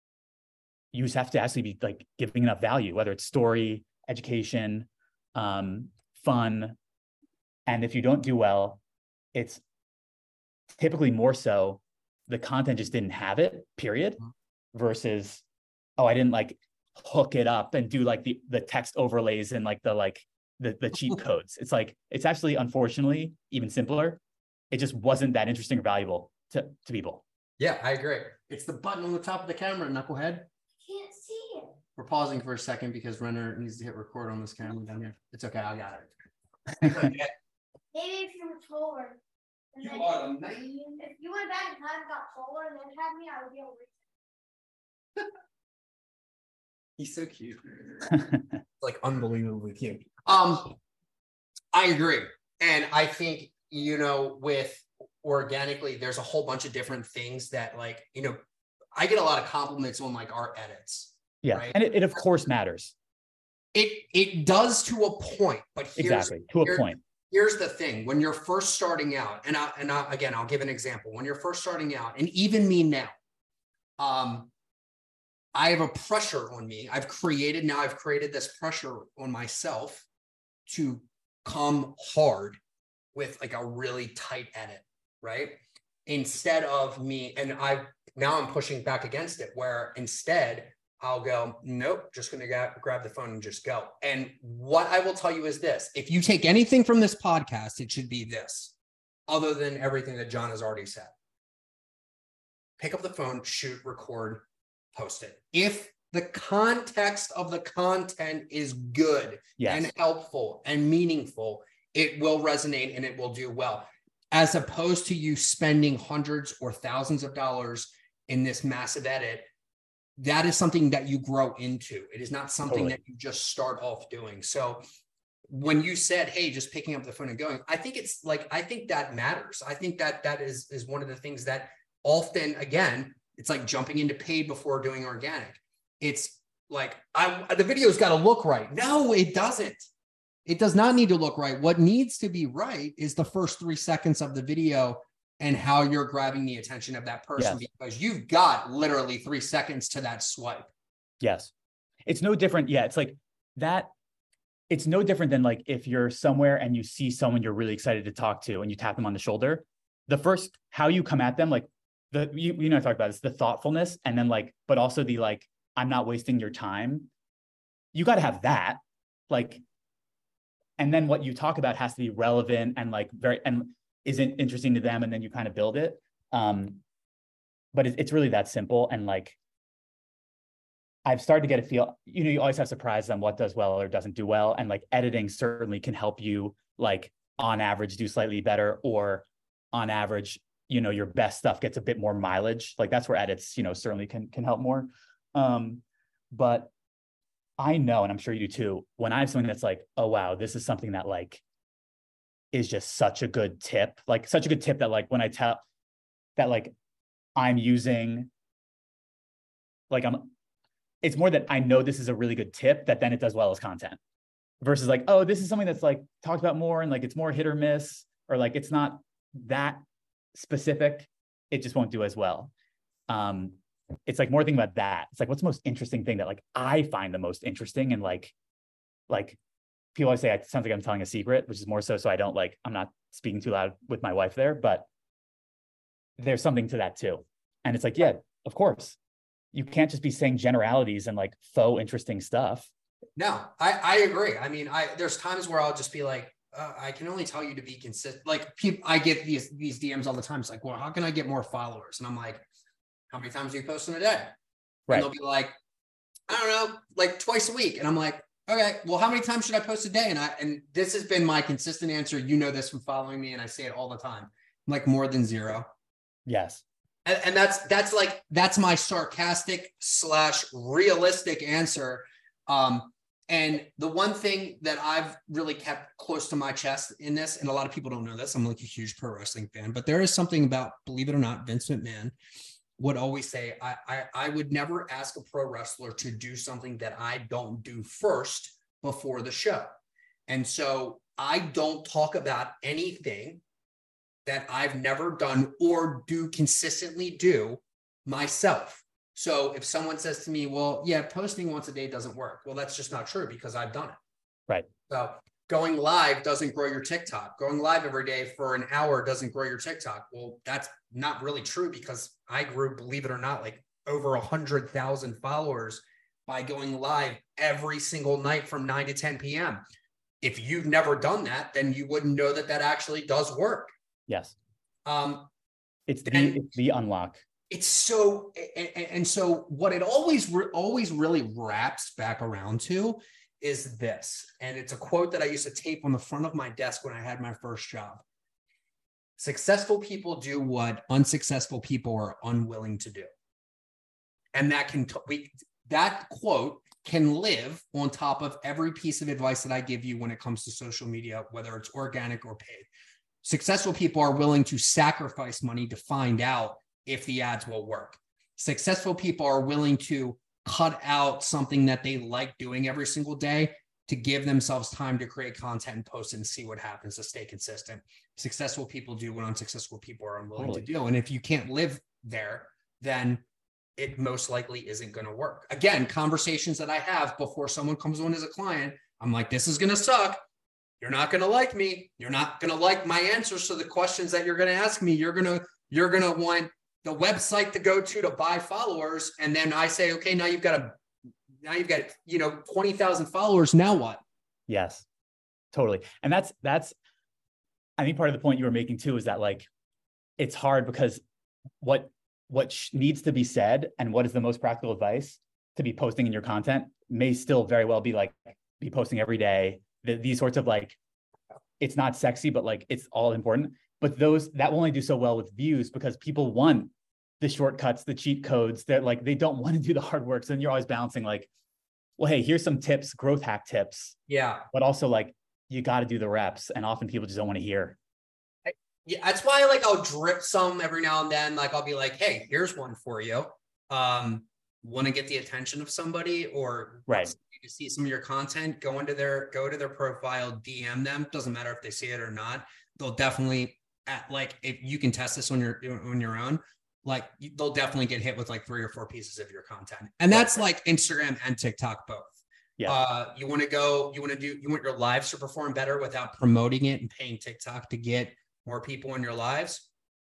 you just have to actually be like giving enough value, whether it's story, education, um, fun. And if you don't do well, it's typically more so the content just didn't have it, period, versus, oh, I didn't like hook it up and do like the, the text overlays and like the, like the, the cheat codes. It's like, it's actually, unfortunately, even simpler. It just wasn't that interesting or valuable to, to people. Yeah, I agree. It's the button on the top of the camera, knucklehead. Can't see it. We're pausing for a second because Renner needs to hit record on this camera down here. It's okay, I got it. Maybe if you were taller. You are the man. If you went back in time and got taller and then had me, I would be able to reach it. He's so cute. Like unbelievably cute. Um, I agree. And I think, you know, with organically, there's a whole bunch of different things that, like, you know, I get a lot of compliments on like our edits. Yeah. Right? And it, it of course matters. It it does to a point, but here's, exactly to a here, point. Here's the thing: when you're first starting out, and I, and I, again, I'll give an example. When you're first starting out, and even me now, um, I have a pressure on me. I've created now. I've created this pressure on myself to come hard with like a really tight edit, right? Instead of me, and I now I'm pushing back against it, where instead I'll go, nope, just going to grab, grab the phone and just go. And what I will tell you is this: if you take anything from this podcast, it should be this, other than everything that John has already said. Pick up the phone, shoot, record, post it. If the context of the content is good yes. and helpful and meaningful, it will resonate and it will do well. As opposed to you spending hundreds or thousands of dollars in this massive edit, that is something that you grow into. It is not something totally. that you just start off doing. So when you said, hey, just picking up the phone and going, I think it's like, I think that matters. I think that that is, is one of the things that often, again, it's like jumping into paid before doing organic. It's like, I, the video's got to look right. No, it doesn't. It does not need to look right. What needs to be right is the first three seconds of the video and how you're grabbing the attention of that person, yes. because you've got literally three seconds to that swipe. Yes. It's no different. Yeah. It's like that. It's no different than like if you're somewhere and you see someone you're really excited to talk to and you tap them on the shoulder. The first, how you come at them, like the, you, you know, I talked about this, the thoughtfulness, and then like, but also the like, I'm not wasting your time. You got to have that. Like, and then what you talk about has to be relevant and like very, and isn't interesting to them. And then you kind of build it. Um, but it, it's really that simple. And like, I've started to get a feel, you know, you always have surprises on what does well or doesn't do well. And like editing certainly can help you like on average do slightly better, or on average, you know, your best stuff gets a bit more mileage. Like that's where edits, you know, certainly can, can help more. Um, but I know, and I'm sure you do too, when I have something that's like, oh, wow, this is something that like is just such a good tip, like such a good tip that like when I tell that like I'm using, like I'm, it's more that I know this is a really good tip that then it does well as content versus like, oh, this is something that's like talked about more and like it's more hit or miss, or like it's not that specific, it just won't do as well. Um, it's like more thinking about that. It's like, what's the most interesting thing that like I find the most interesting, and like, like people always say it sounds like I'm telling a secret, which is more so so I don't like, I'm not speaking too loud with my wife there, but there's something to that too. And it's like, yeah, of course. You can't just be saying generalities and like faux interesting stuff. No, I, I agree. I mean, I there's times where I'll just be like, uh, I can only tell you to be consistent. Like people, I get these these D Ms all the time. It's like, well, how can I get more followers? And I'm like, how many times do you post in a day? Right. And they'll be like, I don't know, like twice a week. And I'm like, okay, well, how many times should I post a day? And I and this has been my consistent answer. You know this from following me, and I say it all the time. I'm like, more than zero. Yes. And, and that's that's like that's my sarcastic slash realistic answer. Um, and the one thing that I've really kept close to my chest in this, and a lot of people don't know this, I'm like a huge pro wrestling fan, but there is something about, believe it or not, Vince McMahon would always say, I, I, I would never ask a pro wrestler to do something that I don't do first before the show. And so I don't talk about anything that I've never done or do consistently do myself. So if someone says to me, well, yeah, posting once a day doesn't work. Well, that's just not true because I've done it. Right. So going live doesn't grow your TikTok. Going live every day for an hour doesn't grow your TikTok. Well, that's not really true because I grew, believe it or not, like over a hundred thousand followers by going live every single night from nine to ten P M. If you've never done that, then you wouldn't know that that actually does work. Yes. Um, it's the, it's the unlock. It's so, and, and so what it always, re- always really wraps back around to is this. And it's a quote that I used to tape on the front of my desk when I had my first job. Successful people do what unsuccessful people are unwilling to do. And that can, t- we, that quote can live on top of every piece of advice that I give you when it comes to social media, whether it's organic or paid. Successful people are willing to sacrifice money to find out if the ads will work. Successful people are willing to cut out something that they like doing every single day to give themselves time to create content and post it and see what happens, to stay consistent. Successful people do what unsuccessful people are unwilling totally. to do. And if you can't live there, then it most likely isn't going to work. Again, conversations that I have before someone comes on as a client, I'm like, this is going to suck. You're not going to like me. You're not going to like my answers to the questions that you're going to ask me. You're going to, you're going to want the website to go to to buy followers. And then I say, okay, now you've got a, now you've got, you know, twenty thousand followers. Now what? Yes, totally. And that's, that's, I think part of the point you were making too, is that like, it's hard because what, what sh- needs to be said and what is the most practical advice to be posting in your content may still very well be like, be posting every day. The, these sorts of like, it's not sexy, but like, it's all important. But those, that will only do so well with views because people want the shortcuts, the cheat codes, that like, they don't want to do the hard work. So then you're always balancing like, well, hey, here's some tips, growth hack tips. Yeah. But also like, you got to do the reps. And often people just don't want to hear. I, yeah. That's why like, I'll drip some every now and then. Like I'll be like, hey, here's one for you. Um, want to get the attention of somebody or right. to see some of your content, go into their, go to their profile, D M them. Doesn't matter if they see it or not. They'll definitely at like, if you can test this on your, on your own, like they'll definitely get hit with like three or four pieces of your content. And that's like Instagram and TikTok both. Yeah. Uh, you want to go, you want to do, you want your lives to perform better without promoting it and paying TikTok to get more people in your lives.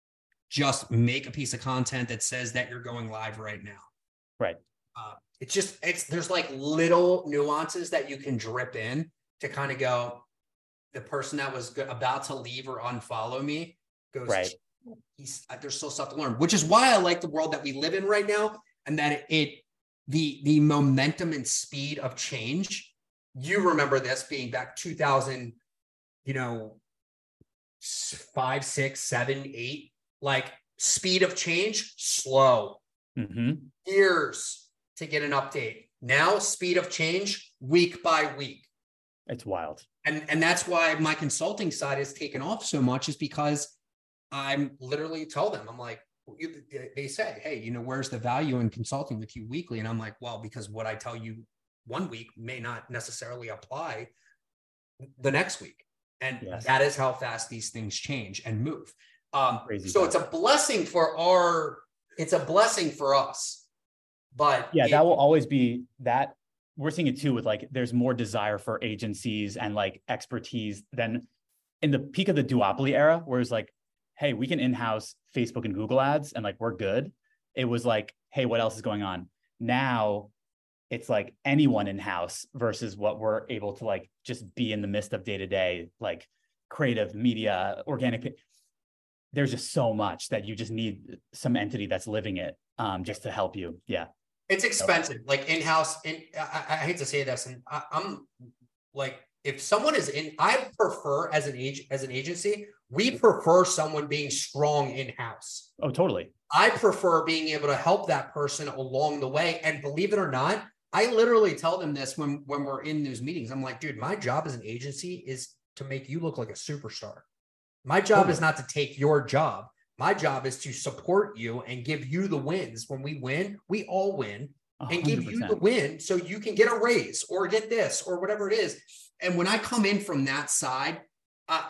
Just make a piece of content that says that you're going live right now. Right. Uh, it's just, it's, there's like little nuances that you can drip in to kind of go, the person that was about to leave or unfollow me goes, right. He's, there's still stuff to learn, which is why I like the world that we live in right now. And that it, it the, the momentum and speed of change. You remember this being back two thousand, you know, five, six, seven, eight, like speed of change, slow. Mm-hmm. Years to get an update. Now, speed of change, week by week. It's wild. And, and that's why my consulting side has taken off so much, is because I'm literally tell them, I'm like, they say, hey, you know, where's the value in consulting with you weekly? And I'm like, well, because what I tell you one week may not necessarily apply the next week. And yes. that is how fast these things change and move. Um, so it's a blessing for our, it's a blessing for us, but yeah, it, that will always be that. We're seeing it too with like, there's more desire for agencies and like expertise than in the peak of the duopoly era, where it's like, hey, we can in-house Facebook and Google ads and like, we're good. It was like, hey, what else is going on? Now it's like anyone in-house versus what we're able to like, just be in the midst of day-to-day, like creative media, organic. There's just so much that you just need some entity that's living it um, just to help you. Yeah. It's expensive, like in-house. In, I, I hate to say this, and I, I'm like, if someone is in, I prefer as an age as an agency, we prefer someone being strong in-house. Oh, totally. I prefer being able to help that person along the way. And believe it or not, I literally tell them this when when we're in those meetings. I'm like, dude, my job as an agency is to make you look like a superstar. My job totally. is not to take your job. My job is to support you and give you the wins. When we win, we all win, and one hundred percent. Give you the win so you can get a raise or get this or whatever it is. And when I come in from that side, I,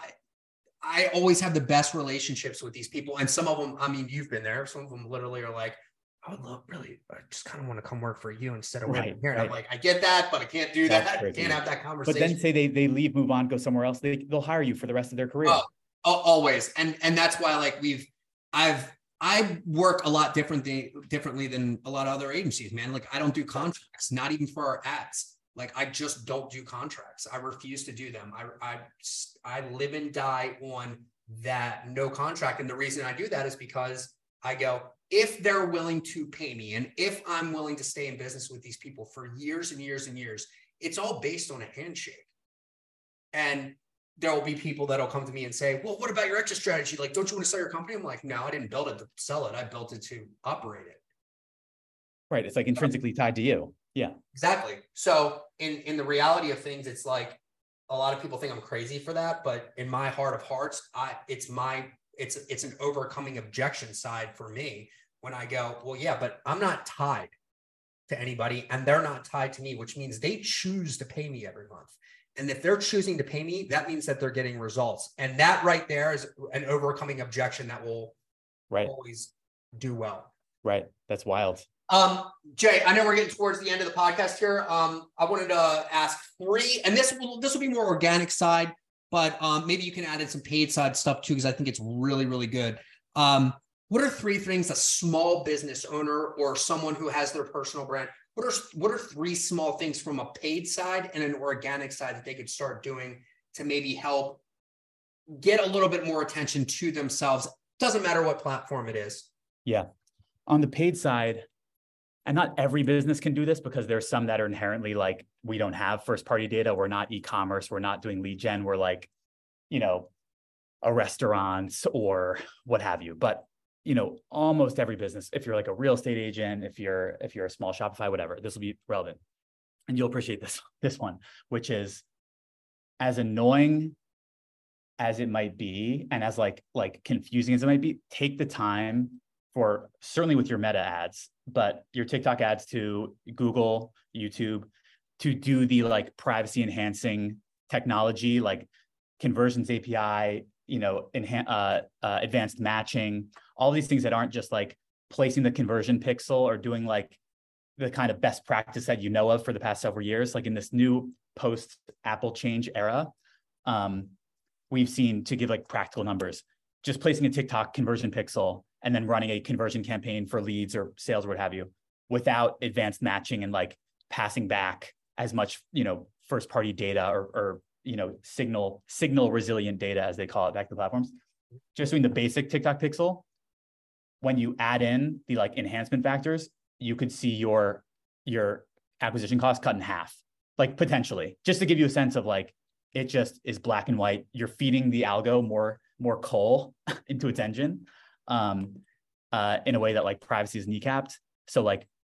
I always have the best relationships with these people. And some of them, I mean, you've been there. Some of them literally are like, I would love really, I just kind of want to come work for you instead of right, here. And right. I'm like, I get that, but I can't do That's that. Crazy. I can't have that conversation. But then say they they leave, move on, go somewhere else. They, they'll hire you for the rest of their career. Oh, always. And, and that's why like we've, I've, I work a lot differently, differently than a lot of other agencies, man. Like I don't do contracts, not even for our ads. Like I just don't do contracts. I refuse to do them. I, I, I live and die on that no contract. And the reason I do that is because I go, if they're willing to pay me and if I'm willing to stay in business with these people for years and years and years, it's all based on a handshake. And there will be people that'll come to me and say, well, what about your exit strategy? Like, don't you want to sell your company? I'm like, no, I didn't build it to sell it. I built it to operate it. Right. It's like intrinsically tied to you. Yeah, exactly. So in, in the reality of things, it's like a lot of people think I'm crazy for that, but in my heart of hearts, I, it's my, it's, it's an overcoming objection side for me when I go, well, yeah, but I'm not tied to anybody and they're not tied to me, which means they choose to pay me every month. And if they're choosing to pay me, that means that they're getting results. And that right there is an overcoming objection that will right. always do well. Right. That's wild. Um, Jay, I know we're getting towards the end of the podcast here. Um, I wanted to ask three, and this will, this will be more organic side, but um, maybe you can add in some paid side stuff too, because I think it's really, really good. Um, what are three things a small business owner or someone who has their personal brand, what are, what are three small things from a paid side and an organic side that they could start doing to maybe help get a little bit more attention to themselves? Doesn't matter what platform it is. Yeah. On the paid side, and not every business can do this because there's some that are inherently like, we don't have first party data. We're not e-commerce. We're not doing lead gen. We're like, you know, a restaurant or what have you. But, you know, almost every business, if you're like a real estate agent, if you're, if you're a small Shopify, whatever, this will be relevant. And you'll appreciate this, this one, which is as annoying as it might be, and as like, like confusing as it might be, take the time for certainly with your meta ads, but your TikTok ads to Google, YouTube, to do the like privacy enhancing technology, like conversions A P I, you know, enhan- uh, uh, advanced matching, all these things that aren't just like placing the conversion pixel or doing like the kind of best practice that you know of for the past several years. Like in this new post Apple change era, um, we've seen, to give like practical numbers, just placing a TikTok conversion pixel and then running a conversion campaign for leads or sales or what have you, without advanced matching and like passing back as much, you know, first party data or, or, you know, signal, signal resilient data, as they call it, back to the platforms, just doing the basic TikTok pixel. When you add in the like enhancement factors, you could see your, your acquisition cost cut in half, like potentially, just to give you a sense of like, it just is black and white. You're feeding the algo more, more coal into its engine. Um, uh, in a way that like privacy is kneecapped. So like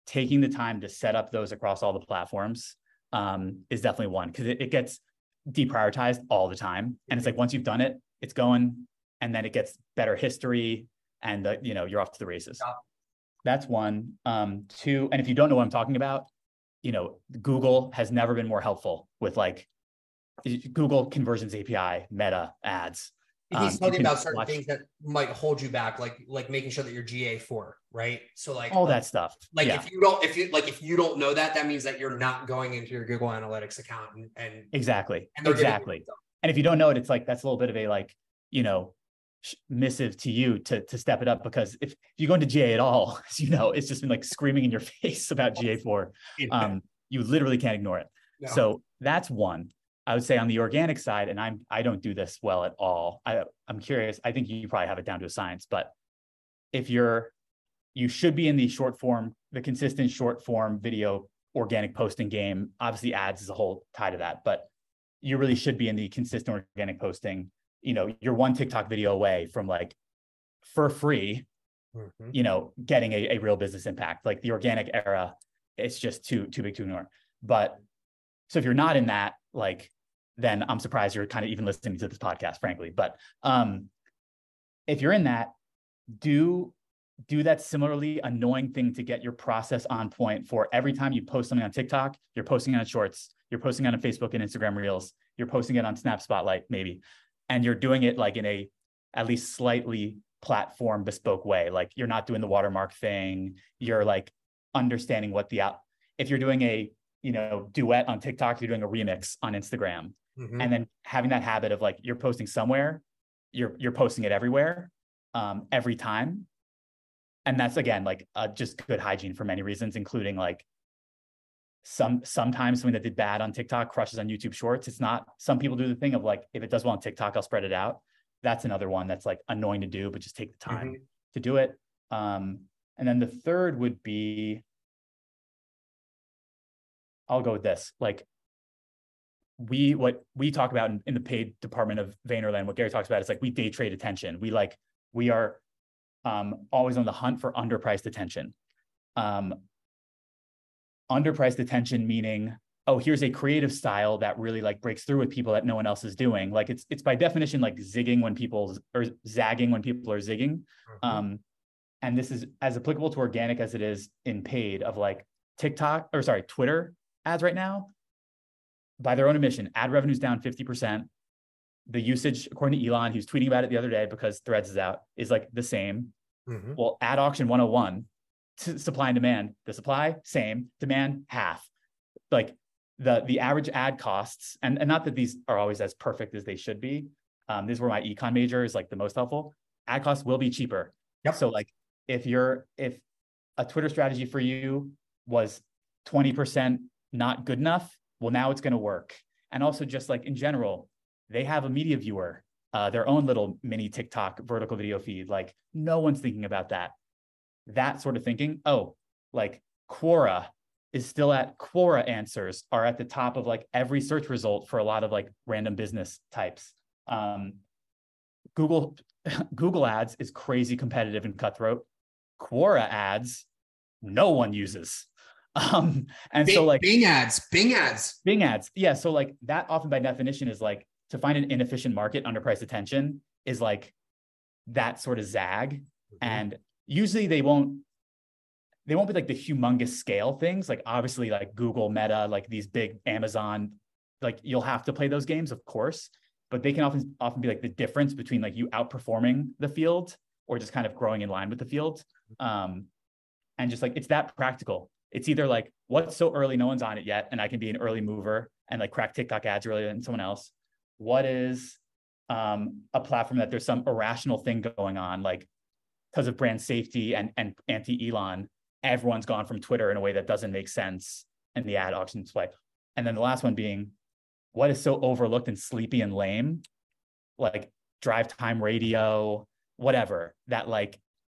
taking the time to set up those across all the platforms um, is definitely one, because it, it gets deprioritized all the time. And it's like, once you've done it, it's going, and then it gets better history, and the, you know, you're off to the races. Yeah. That's one. Um, two, and if you don't know what I'm talking about, you know, Google has never been more helpful with like Google Conversions A P I, Meta ads. He's um, talking about certain watch, things that might hold you back, like like making sure that you're G A four, right? So like all like, that stuff. Like yeah. if you don't, if you like, if you don't know that, that means that you're not going into your Google Analytics account and, and exactly, and exactly. And if you don't know it, it's like that's a little bit of a like, you know, missive to you to to step it up, because if, if you go into G A at all, you know, it's just been like screaming in your face about G A four. Um, you literally can't ignore it. No. So that's one. I would say on the organic side, and I'm I don't do this well at all. I I'm curious. I think you probably have it down to a science, but if you're you should be in the short form, the consistent short form video organic posting game. Obviously, ads is a whole tie to that, but you really should be in the consistent organic posting. You know, you're one TikTok video away from like for free, mm-hmm. you know, getting a, a real business impact. Like the organic era, it's just too too big to ignore. But so if you're not in that, like, then I'm surprised you're kind of even listening to this podcast, frankly. But um, if you're in that, do do that similarly annoying thing to get your process on point for every time you post something on TikTok, you're posting it on Shorts, you're posting it on Facebook and Instagram Reels, you're posting it on Snap Spotlight, maybe. And you're doing it like in a at least slightly platform bespoke way. Like you're not doing the watermark thing. You're like understanding what the out, if you're doing a, you know, duet on TikTok, you're doing a remix on Instagram. Mm-hmm. And then having that habit of like, you're posting somewhere, you're, you're posting it everywhere, um, every time. And that's, again, like uh, just good hygiene for many reasons, including like some, sometimes something that did bad on TikTok crushes on YouTube Shorts. It's not, some people do the thing of like, if it does well on TikTok, I'll spread it out. That's another one that's like annoying to do, but just take the time mm-hmm. to do it. Um, and then the third would be, I'll go with this. Like we, what we talk about in, in the paid department of VaynerLand, what Gary talks about is like, we day trade attention. We like, we are um, always on the hunt for underpriced attention. Um, underpriced attention meaning, oh, here's a creative style that really like breaks through with people that no one else is doing. Like it's, it's by definition, like zigging when people, or zagging when people are zigging. Mm-hmm. Um, and this is as applicable to organic as it is in paid of like TikTok, or sorry, Twitter ads right now. By their own admission, ad revenue's down fifty percent. The usage, according to Elon, he was tweeting about it the other day because Threads is out, is like the same. Mm-hmm. Well, ad auction one oh one, supply and demand, the supply, same, demand, half. Like the, the average ad costs, and, and not that these are always as perfect as they should be. Um, this is where my econ major is like the most helpful. Ad costs will be cheaper. Yep. So like if you're, if a Twitter strategy for you was twenty percent not good enough, well, now it's going to work. And also just like in general, they have a media viewer, uh, their own little mini TikTok vertical video feed. Like no one's thinking about that. That sort of thinking. Oh, like Quora is still at, Quora answers are at the top of like every search result for a lot of like random business types. Um, Google, Google ads is crazy competitive and cutthroat. Quora ads, no one uses. Um, and Bing, so like Bing ads, Bing ads, Bing ads. Yeah. So like that often by definition is like to find an inefficient market, underpriced attention is like that sort of zag. Mm-hmm. And usually they won't, they won't be like the humongous scale things. Like obviously like Google, Meta, like these big Amazon, like you'll have to play those games, of course, but they can often, often be like the difference between like you outperforming the field or just kind of growing in line with the field. Um, and just like, it's that practical. It's either like, what's so early, no one's on it yet, and I can be an early mover and like crack TikTok ads earlier than someone else. What is um, a platform that there's some irrational thing going on, like because of brand safety and, and anti-Elon, everyone's gone from Twitter in a way that doesn't make sense in the ad auction display. And then the last one being, what is so overlooked and sleepy and lame, like drive time radio, whatever, that like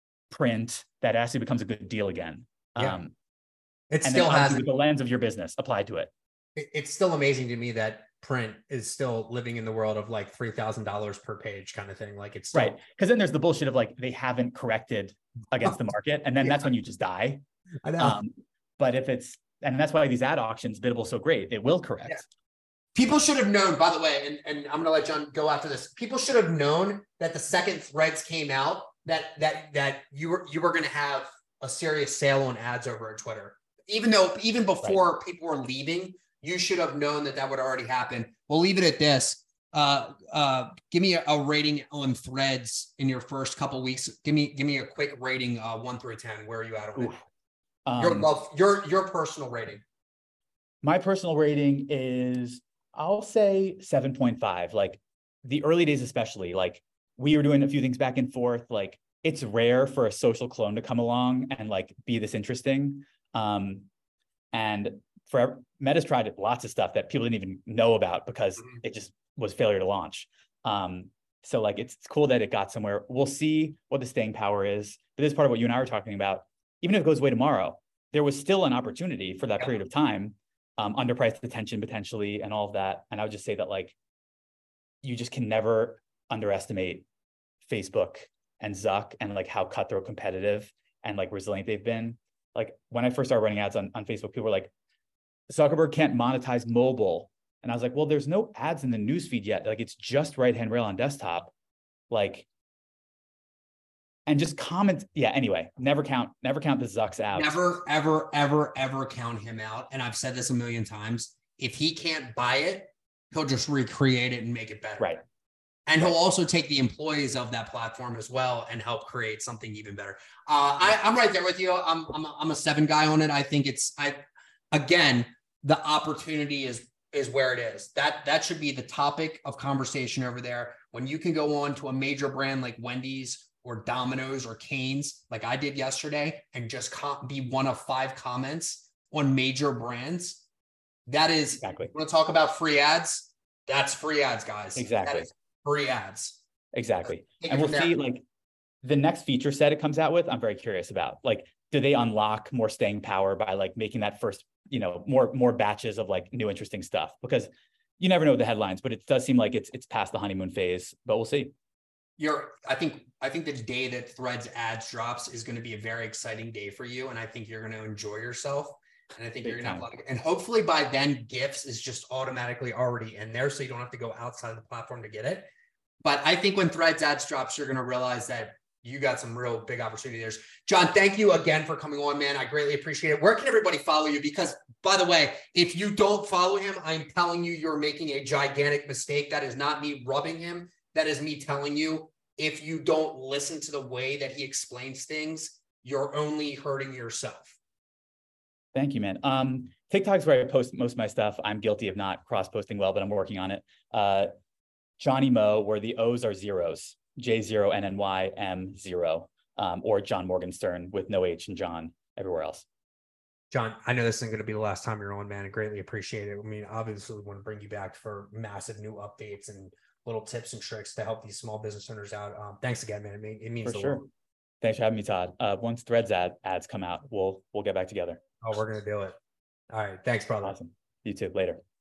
print that actually becomes a good deal again. Yeah. Um, It and still has with the lens of your business applied to it. It's still amazing to me that print is still living in the world of like three thousand dollars per page kind of thing. Like it's still... right. Because then there's the bullshit of like, they haven't corrected against the market. And then yeah. that's when you just die. I know. Um, but if it's, and that's why these ad auctions, Biddable, so great, it will correct. Yeah. People should have known, by the way, and, and I'm gonna let John go after this. People should have known that the second Threads came out, that that that you were you were gonna have a serious sale on ads over on Twitter. Even though even before right. people were leaving, you should have known that that would already happen. We'll leave it at this. Uh, uh, give me a, a rating on Threads in your first couple weeks. Give me give me a quick rating, uh, one through ten. Where are you at on it? Um, your love, your your personal rating. My personal rating is, I'll say seven point five. Like the early days, especially, like we were doing a few things back and forth. Like it's rare for a social clone to come along and like be this interesting. Um, and for Meta's tried lots of stuff that people didn't even know about because mm-hmm. it just was failure to launch. Um, so like it's, it's cool that it got somewhere. We'll see what the staying power is. But this is part of what you and I were talking about. Even if it goes away tomorrow, there was still an opportunity for that yeah. period of time. Um, underpriced attention potentially and all of that. And I would just say that like, you just can never underestimate Facebook and Zuck and like how cutthroat competitive and like resilient they've been. Like when I first started running ads on, on Facebook, people were like, Zuckerberg can't monetize mobile. And I was like, well, there's no ads in the newsfeed yet. Like it's just right-hand rail on desktop. Like, and just comment. Yeah. Anyway, never count, never count the Zucks out. Never, ever, ever, ever count him out. And I've said this a million times. If he can't buy it, he'll just recreate it and make it better. Right. And he'll also take the employees of that platform as well and help create something even better. Uh, I, I'm right there with you. I'm, I'm, a, I'm a seven guy on it. I think it's, I, again, the opportunity is, is where it is. That, that should be the topic of conversation over there. When you can go on to a major brand like Wendy's or Domino's or Cane's, like I did yesterday, and just com- be one of five comments on major brands. That is, exactly. Want to talk about free ads? That's free ads, guys. Exactly. That is free ads. Exactly. And we'll see like the next feature set it comes out with, I'm very curious about. Like, do they unlock more staying power by like making that first, you know, more, more batches of like new interesting stuff? Because you never know the headlines, but it does seem like it's, it's past the honeymoon phase, but we'll see. You're, I think, I think the day that Threads ads drops is going to be a very exciting day for you. And I think you're going to enjoy yourself. And I think Big you're going to have a lot of, and hopefully by then GIFs is just automatically already in there. So you don't have to go outside of the platform to get it. But I think when Threads ads drops, you're going to realize that you got some real big opportunity there. John, thank you again for coming on, man. I greatly appreciate it. Where can everybody follow you? Because by the way, if you don't follow him, I'm telling you, you're making a gigantic mistake. That is not me rubbing him. That is me telling you, if you don't listen to the way that he explains things, you're only hurting yourself. Thank you, man. Um, TikTok's where I post most of my stuff. I'm guilty of not cross-posting well, but I'm working on it. Uh, Johnny Mo, where the O's are zeros, J zero N N Y M zero, um, or John Morgenstern with no H and John everywhere else. John, I know this isn't going to be the last time you're on, man. I greatly appreciate it. I mean, obviously, we want to bring you back for massive new updates and little tips and tricks to help these small business owners out. Um, thanks again, man. It, mean, it means for the sure. world. Thanks for having me, Todd. Uh, once Threads ad ads come out, we'll we'll get back together. Oh, we're gonna do it. All right. Thanks, brother. Awesome. You too. Later.